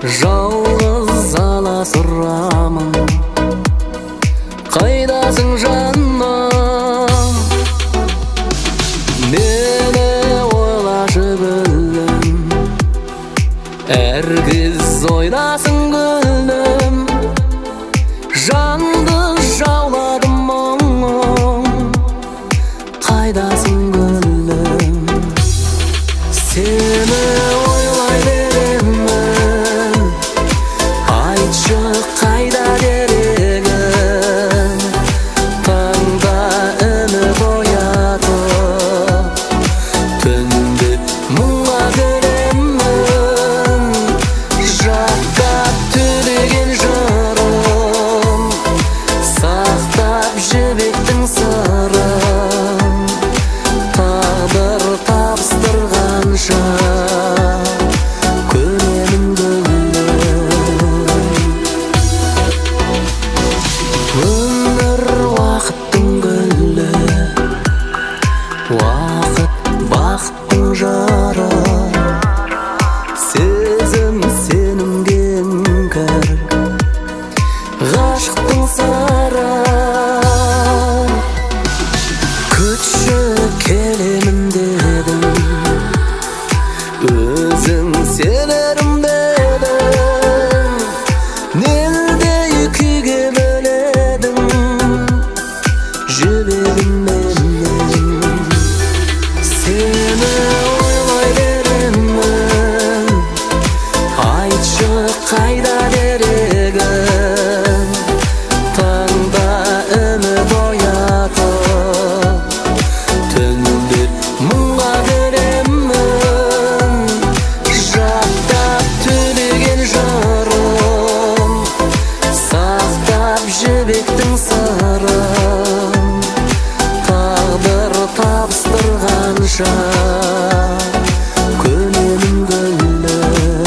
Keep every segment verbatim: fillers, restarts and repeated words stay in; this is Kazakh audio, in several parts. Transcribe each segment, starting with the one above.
жалғыз аласұрамын. Қайдасың жаным, мені ойлашы гүлім, әр кез ойнасың гүлім. Жанды жауладым мұңым, қайдасың гүлім, сені ойлай беремін. Айтшы қайда дерегім, таңда үміт оятып, түнде мұңға кіремін. Жаттап түлеген жырым, сақтап жібектің сырын, тағдыр табыстырғанша көремін гүлім. Өмір уақыттың гүлі, уақыт бақыттың жары, сезім сенімге іңкәр, ғашықтың сары. Күтші келемін дедім, өзің сенерім дедің, нелдей күйге бөледің жібегім менен. Сені ойлай беремін, айтшы қайда дерегім, таңда үміт оятып, түнде мұңға кіремін. Жаттап түлеген жырым, сақтап жібектің сырын, тағдыр табыстырғанша көремін гүлім.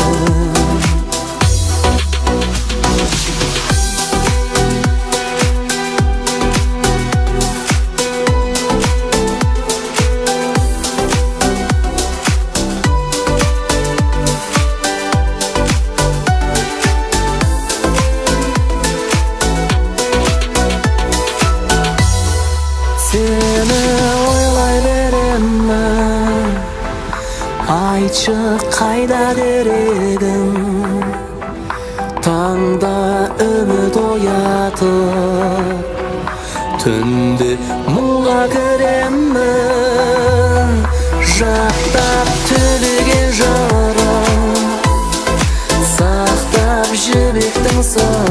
Сені ойлай беремін, айтшы қайда дерегім, таңда үміт оятып, түнде мұңға кіремін. Жаттап түлеген жырым, сақтап жібектің сырын,